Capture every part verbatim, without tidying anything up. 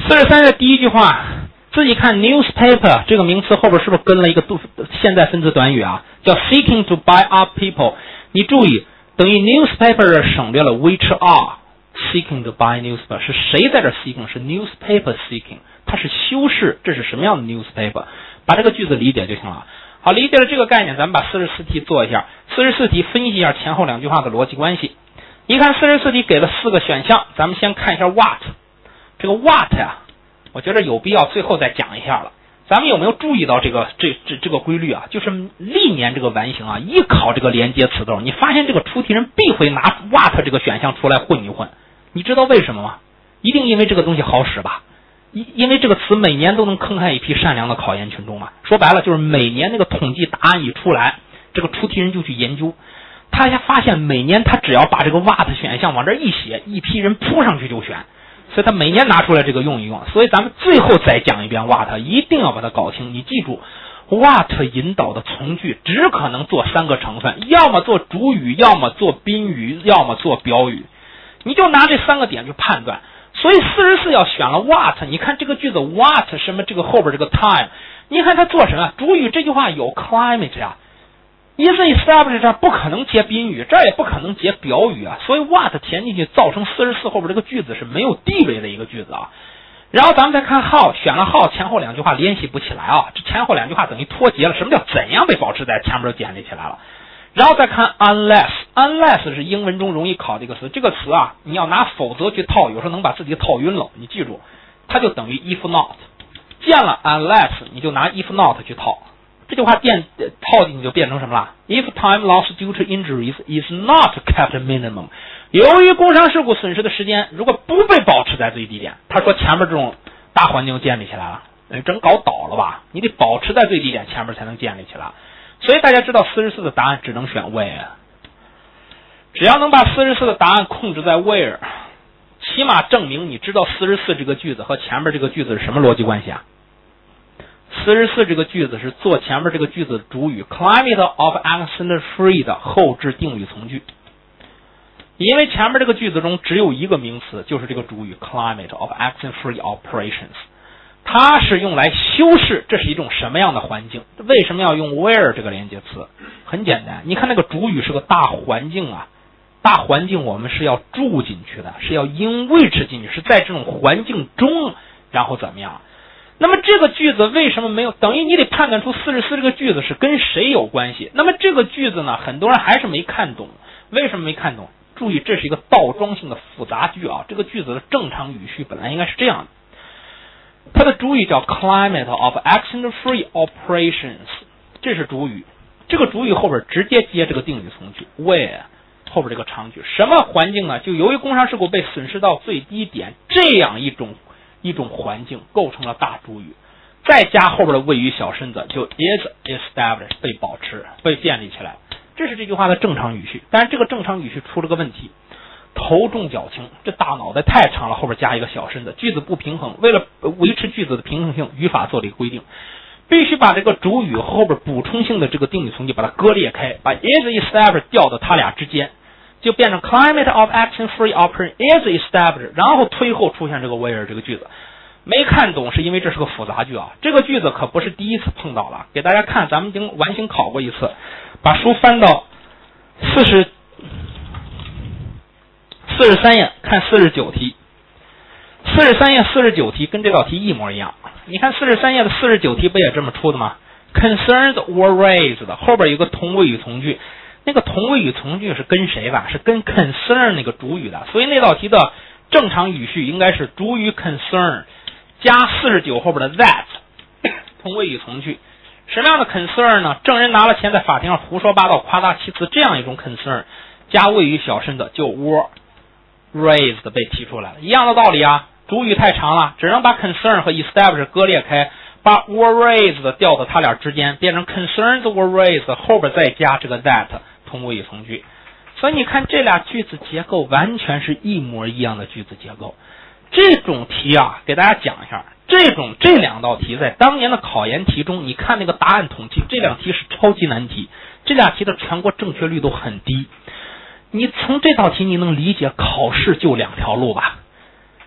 四十三页第一句话，自己看 newspaper 这个名词后边是不是跟了一个现在分词短语啊？叫 seeking to buy up people。你注意，等于 newspaper 省略了 which are seeking to buy newspaper， 是谁在这 seeking？ 是 newspaper seeking， 它是修饰，这是什么样的 newspaper？ 把这个句子理解就行了。好，理解了这个概念，咱们把四十四题做一下。四十四题分析一下前后两句话的逻辑关系。一看四十四题给了四个选项，咱们先看一下 what。这个 what 呀、啊，我觉得有必要最后再讲一下了。咱们有没有注意到这个这这这个规律啊？就是历年这个完形啊，一考这个连接词斗，你发现这个出题人必会拿 what 这个选项出来混一混。你知道为什么吗？一定因为这个东西好使吧？因因为这个词每年都能坑害一批善良的考研群众嘛。说白了就是每年那个统计答案一出来，这个出题人就去研究，他发现每年他只要把这个 what 选项往这一写，一批人扑上去就选。所以他每年拿出来这个用一用，所以咱们最后再讲一遍 what， 一定要把它搞清。你记住 what 引导的从句只可能做三个成分，要么做主语，要么做宾语，要么做表语，你就拿这三个点去判断。所以四十四要选了 what， 你看这个句子 what 什么这个后边这个 time， 你看它做什么？主语这句话有 climate 呀、啊，is established 这不可能接宾语，这也不可能接表语啊，所以 what 填进去造成四十四后边这个句子是没有地位的一个句子啊。然后咱们再看 how， 选了 how， 前后两句话联系不起来啊，这前后两句话等于脱节了。什么叫怎样被保持在前面就建立起来了？然后再看 unless， unless 是英文中容易考的一个词，这个词啊，你要拿否则去套，有时候能把自己套晕了。你记住，它就等于 if not， 见了 unless 你就拿 if not 去套。这句话变套进去就变成什么了 ？If time lost due to injuries is not kept minimum， 由于工伤事故损失的时间如果不被保持在最低点，他说前面这种大环境建立起来了，真搞倒了吧？你得保持在最低点，前面才能建立起来。所以大家知道四十四的答案只能选 where， 只要能把四十四的答案控制在 where， 起码证明你知道四十四这个句子和前面这个句子是什么逻辑关系啊？四十四这个句子是做前面这个句子的主语 climate of accent free 的后置定语从句，因为前面这个句子中只有一个名词，就是这个主语 climate of accent free operations， 它是用来修饰这是一种什么样的环境。为什么要用 where 这个连接词？很简单，你看那个主语是个大环境啊，大环境我们是要住进去的，是要 in which 进去，是在这种环境中，然后怎么样？那么这个句子为什么没有？等于你得判断出四十四这个句子是跟谁有关系。那么这个句子呢，很多人还是没看懂。为什么没看懂？注意，这是一个倒装性的复杂句啊。这个句子的正常语序本来应该是这样的，它的主语叫 climate of accent free operations， 这是主语。这个主语后边直接接这个定语从句 where 后边这个长句，什么环境呢？就由于工伤事故被损失到最低点，这样一种一种环境构成了大主语，再加后边的谓语小身子，就 is established 被保持被建立起来。这是这句话的正常语序。但是这个正常语序出了个问题，头重脚轻，这大脑袋太长了，后边加一个小身子，句子不平衡。为了维持句子的平衡性，语法做了一个规定，必须把这个主语后边补充性的这个定语从句把它割裂开，把 is established 调到它俩之间，就变成 climate of action free operation is established， 然后推后出现这个 where 这个句子。没看懂是因为这是个复杂句啊，这个句子可不是第一次碰到了，给大家看，咱们已经完形考过一次。把书翻到四十四十三页，看四十九题。四十三页四十九题跟这道题一模一样。你看四十三页的四十九题不也这么出的吗？ Concerns were raised 的后边有个同谓语从句，那个同谓语从句是跟谁的？是跟 concern 那个主语的，所以那道题的正常语序应该是主语 concern 加四十九后边的 that 同谓语从句。什么样的 concern 呢？证人拿了钱在法庭上胡说八道夸大其词，这样一种 concern 加谓语小身子就 were raised 被提出来了，一样的道理啊。主语太长了，只能把 concern 和 establish 割裂开，把 were raised 调到它俩之间，变成 concerns were raised 后边再加这个 that 同谓语从句。所以你看这俩句子结构完全是一模一样的句子结构。这种题啊，给大家讲一下，这种这两道题在当年的考研题中，你看那个答案统计，这两题是超级难题，这俩题的全国正确率都很低。你从这道题你能理解考试就两条路吧？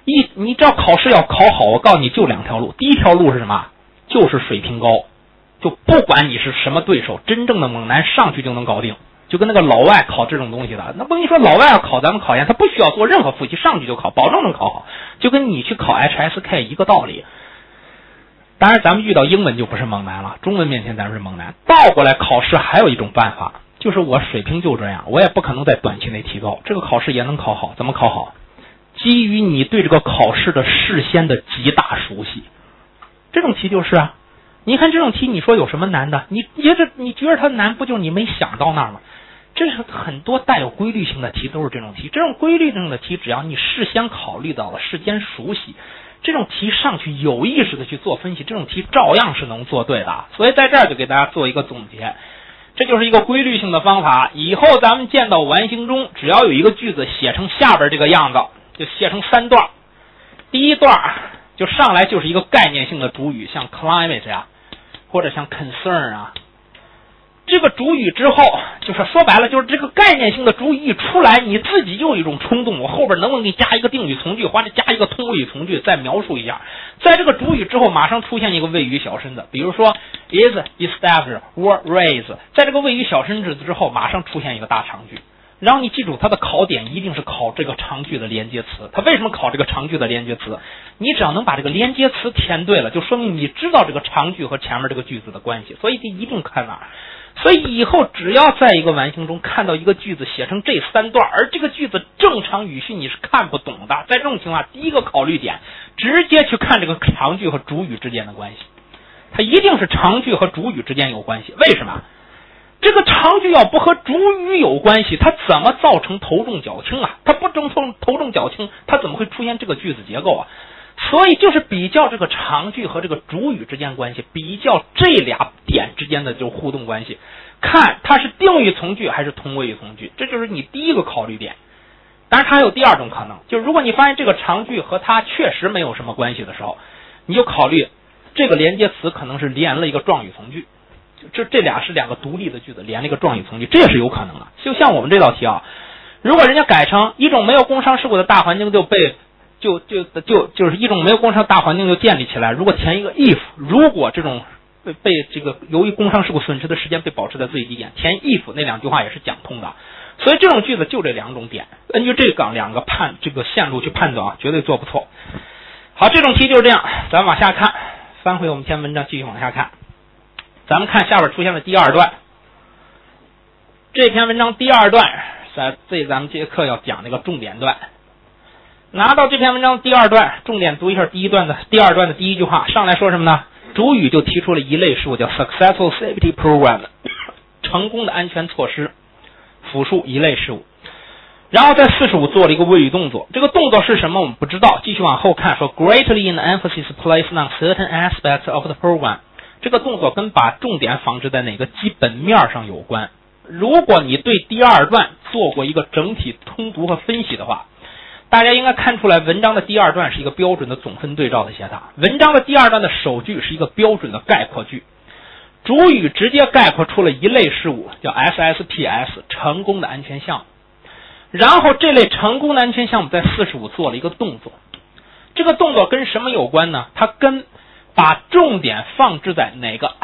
一你只要考试要考好，我告诉你就两条路。第一条路是什么？就是水平高，就不管你是什么对手，真正的猛男上去就能搞定。就跟那个老外考这种东西的，那不跟你说老外要考咱们考研，他不需要做任何复习，上去就考，保证能考好，就跟你去考 H S K 一个道理。当然咱们遇到英文就不是猛男了，中文面前咱们是猛男。倒过来考试还有一种办法，就是我水平就这样，我也不可能在短期内提高，这个考试也能考好。怎么考好？基于你对这个考试的事先的极大熟悉。这种题就是啊，你看这种题，你说有什么难的？你觉得你觉得它难，不就是你没想到那儿吗？这是很多带有规律性的题都是这种题。这种规律性的题，只要你事先考虑到了，事先熟悉，这种题上去有意识的去做分析，这种题照样是能做对的。所以在这儿就给大家做一个总结，这就是一个规律性的方法。以后咱们见到完形中，只要有一个句子写成下边这个样子，就写成三段。第一段就上来就是一个概念性的主语，像 climate 呀、啊，或者像 concern 啊。这个主语之后，就是说白了，就是这个概念性的主语一出来，你自己就有一种冲动，我后边能不能给你加一个定语从句，或者加一个通谓语从句，再描述一下。在这个主语之后，马上出现一个谓语小身子，比如说 is established or raised， 在这个谓语小身子之后，马上出现一个大长句。然后你记住，它的考点一定是考这个长句的连接词。它为什么考这个长句的连接词？你只要能把这个连接词填对了，就说明你知道这个长句和前面这个句子的关系。所以一定看哪儿。所以以后只要在一个完形中看到一个句子写成这三段，而这个句子正常语序你是看不懂的，在这种情况，第一个考虑点直接去看这个长句和主语之间的关系。它一定是长句和主语之间有关系。为什么？这个长句要不和主语有关系，它怎么造成头重脚轻啊？它不正头头重脚轻，它怎么会出现这个句子结构啊？所以就是比较这个长句和这个主语之间关系，比较这俩点之间的就互动关系，看它是定语从句还是同谓语从句，这就是你第一个考虑点。当然它还有第二种可能，就是如果你发现这个长句和它确实没有什么关系的时候，你就考虑这个连接词可能是连了一个状语从句，这这俩是两个独立的句子连了一个状语从句，这也是有可能的。就像我们这道题啊，如果人家改成一种没有工伤事故的大环境就被就就就就是一种没有工伤大环境就建立起来，如果填一个 if， 如果这种被被这个由于工伤事故损失的时间被保持在最低点，填 if 那两句话也是讲通的。所以这种句子就这两种点，根据这个两个判这个线路去判断啊，绝对做不错。好，这种题就是这样，咱们往下看，翻回我们篇文章继续往下看。咱们看下边出现的第二段，这篇文章第二段在这咱们这节课要讲那个重点段。拿到这篇文章第二段，重点读一下第一段的第二段的第一句话，上来说什么呢？主语就提出了一类事物，叫 successful safety program， 成功的安全措施，复数一类事物。然后在四十五做了一个谓语动作，这个动作是什么我们不知道，继续往后看，说 greatly in emphasis placed on certain aspects of the program， 这个动作跟把重点放置在哪个基本面上有关。如果你对第二段做过一个整体通读和分析的话，大家应该看出来，文章的第二段是一个标准的总分对照的写法。文章的第二段的首句是一个标准的概括句，主语直接概括出了一类事物，叫 S S P S， 成功的安全项目。然后这类成功的安全项目在四十五做了一个动作，这个动作跟什么有关呢？它跟把重点放置在哪个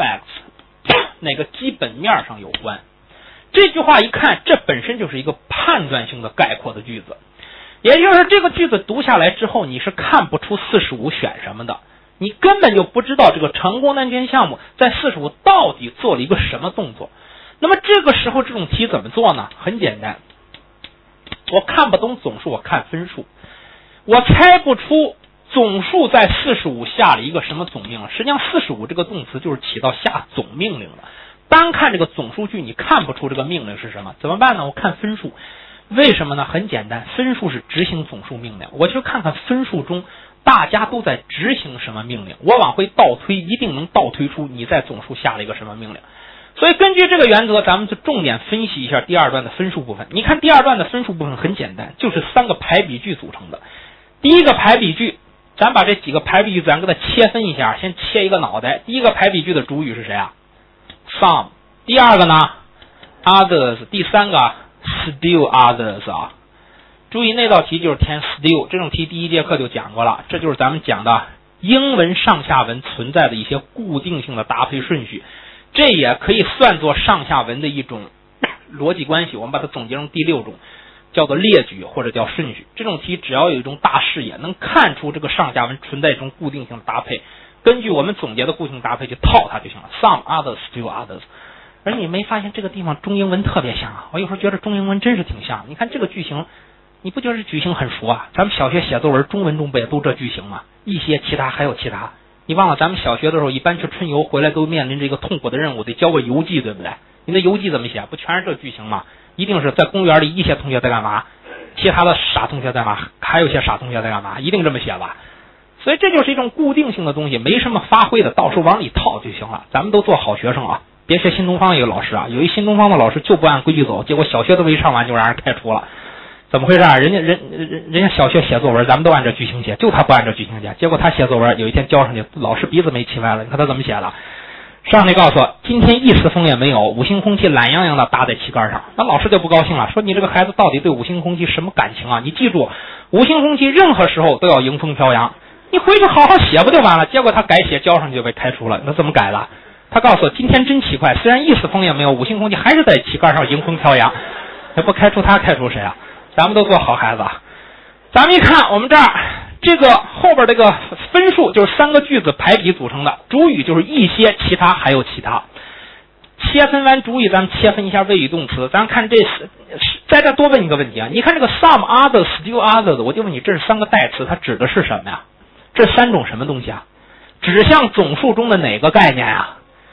aspects 哪个基本面上有关。这句话一看，这本身就是一个判断性的概括的句子。也就是这个句子读下来之后，你是看不出四十五选什么的，你根本就不知道这个成功的安全项目在四十五到底做了一个什么动作。那么这个时候这种题怎么做呢？很简单，我看不懂总数，我看分数，我猜不出总数在四十五下了一个什么总命令。实际上四十五这个动词就是起到下总命令的，单看这个总数句你看不出这个命令是什么，怎么办呢？我看分数。为什么呢？很简单，分数是执行总数命令，我去看看分数中大家都在执行什么命令，我往回倒推，一定能倒推出你在总数下了一个什么命令。所以根据这个原则，咱们就重点分析一下第二段的分数部分。你看第二段的分数部分很简单，就是三个排比句组成的。第一个排比句，咱把这几个排比句咱给它切分一下，先切一个脑袋。第一个排比句的主语是谁啊？ Some。 第二个呢 Others。 第三个Still others 啊， 注意那道题就是填 still， 这种题第一节课就讲过了，这就是咱们讲的英文上下文存在的一些固定性的搭配顺序，这也可以算作上下文的一种逻辑关系，我们把它总结成第六种，叫做列举或者叫顺序。这种题只要有一种大视野，能看出这个上下文存在一种固定性的搭配，根据我们总结的固定搭配去套它就行了。 Some others, still others。 而你没发现这个地方中英文特别像啊？我有时候觉得中英文真是挺像。你看这个句型，你不觉得这句型很熟啊？咱们小学写作文中文中不也都这句型吗？一些其他还有其他。你忘了咱们小学的时候一般去春游回来都面临这个痛苦的任务，得交个游记，对不对？你的游记怎么写？不全是这句型吗？一定是在公园里一些同学在干嘛，其他的傻同学在干嘛，还有一些傻同学在干嘛，一定这么写吧。所以这就是一种固定性的东西，没什么发挥的，到时候往里套就行了。咱们都做好学生啊，别学新东方一个老师啊，有一新东方的老师就不按规矩走，结果小学都没上完就让人开除了。怎么回事啊？人家人人人家小学写作文咱们都按这句型写，就他不按这句型写，结果他写作文有一天交上去，老师鼻子没气歪了。你看他怎么写的，上去告诉我今天一丝风也没有，五星红旗懒洋洋的搭在旗杆上。那老师就不高兴了，说你这个孩子到底对五星红旗什么感情啊？你记住，五星红旗任何时候都要迎风飘扬，你回去好好写不就完了？结果他改写交上去就被开除了。那怎么改的？他告诉我今天真奇怪，虽然一丝风也没有，五星红旗还是在旗杆上迎风飘扬。也不开除他，开除谁啊？咱们都做好孩子。咱们一看我们这儿这个后边这个分数就是三个句子排比组成的，主语就是一些，其他还有其他。切分完主语，咱们切分一下谓语动词。咱看这在这多问一个问题啊，你看这个 some others, still others， 我就问你，这是三个代词，它指的是什么呀？这三种什么东西啊？指向总数中的哪个概念啊？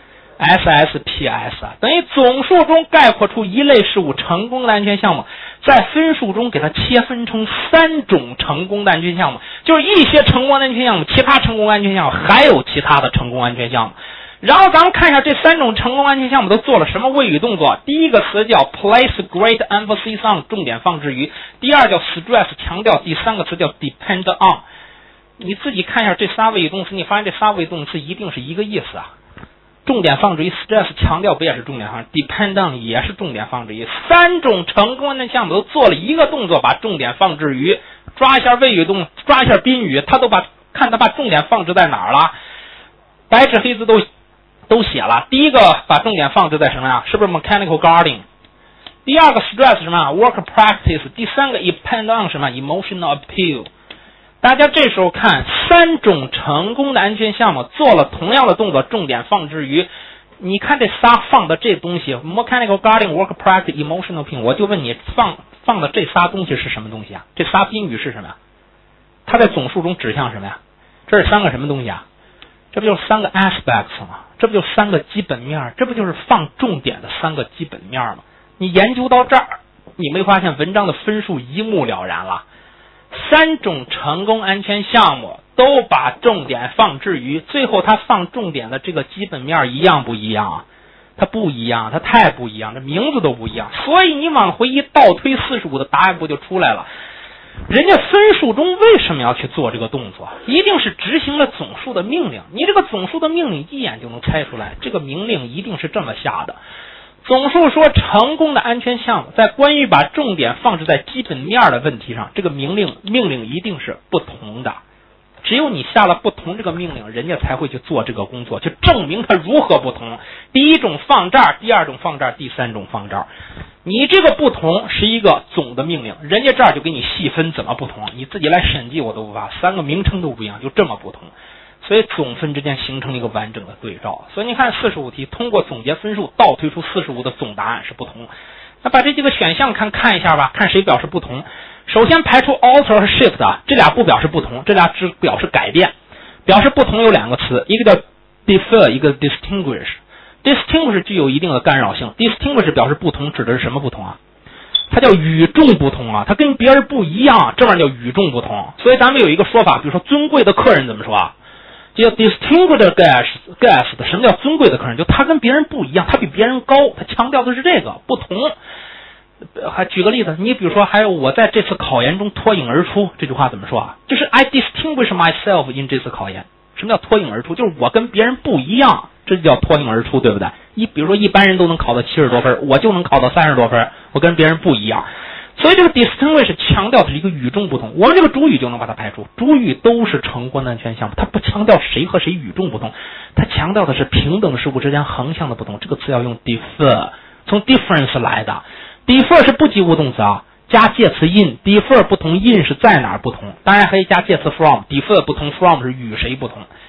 S S P S 啊，等于总数中概括出一类事物成功的安全项目，在分数中给它切分成三种成功的安全项目，就是一些成功的安全项目，其他成功安全项目，还有其他的成功安全项目。然后咱们看一下这三种成功安全项目都做了什么谓语动作。第一个词叫 place great emphasis on， 重点放置于；第二叫 stress， 强调；第三个词叫 depend on。 你自己看一下这仨谓语动词，你发现这仨谓语动词一定是一个意思啊。重点放置于 stress 强调不也是重点放置 depend on 也是重点放置于，三种成功的项目都做了一个动作，把重点放置于。抓一下谓语动，抓一下宾语，他都把看他把重点放置在哪儿了，白纸黑字都都写了。第一个把重点放置在什么呀？是不是 mechanical guarding？ 第二个 stress 什么 work practice？ 第三个 depend on 什么 emotional appeal？大家这时候看三种成功的安全项目做了同样的动作，重点放置于。你看这仨放的这东西 mechanical guarding, work practice, emotional appeal， 我就问你放放的这仨东西是什么东西啊？这仨宾语是什么呀？它在总数中指向什么呀？这是三个什么东西啊？这不就是三个 aspects 吗？这不就是三个基本面？这不就是放重点的三个基本面吗？你研究到这儿，你没发现文章的分数一目了然了？三种成功安全项目都把重点放置于，最后他放重点的这个基本面一样不一样啊？它不一样，它太不一样，这名字都不一样。所以你往回一倒推四十五的答案不就出来了？人家分数中为什么要去做这个动作？一定是执行了总数的命令。你这个总数的命令一眼就能猜出来，这个命令一定是这么下的。总数说成功的安全项目在关于把重点放置在基本面的问题上，这个命令命令一定是不同的。只有你下了不同这个命令，人家才会去做这个工作，去证明它如何不同。第一种放这儿，第二种放这儿，第三种放这儿。你这个不同是一个总的命令，人家这儿就给你细分怎么不同，你自己来审计我都不怕，三个名称都不一样，就这么不同。所以总分之间形成一个完整的对照。所以你看四十五题通过总结分数倒推出四十五的总答案是不同。那把这几个选项看看一下吧，看谁表示不同。首先排除 alter 和 shift 啊，这俩不表示不同，这俩只表示改变。表示不同有两个词，一个叫 defer， 一个 distinguish。distinguish 具有一定的干扰性， distinguish 表示不同，指的是什么不同啊？它叫与众不同啊，它跟别人不一样，这玩意儿叫与众不同。所以咱们有一个说法，比如说尊贵的客人怎么说啊？叫 distinguished guest。 什么叫尊贵的客人？就他跟别人不一样，他比别人高，他强调的是这个不同。还举个例子，你比如说还有我在这次考研中脱颖而出，这句话怎么说啊？就是 I distinguish myself in 这次考研。什么叫脱颖而出？就是我跟别人不一样，这就叫脱颖而出，对不对？一比如说一般人都能考到七十多分，我就能考到三十多分，我跟别人不一样。 所以这个 distinguish 强调的是一个与众不同，我们这个主语就能把它排除，主语都是成关难全项目，它不强调谁和谁与众不同，它强调的是平等事物之间横向的不同。这个词要用 differ， 从 difference 来的。 differ 是不及物动词啊，加介词 in， differ 不同 in 是在哪儿不同，当然可以加介词 from， differ 不同 from 是与谁不同。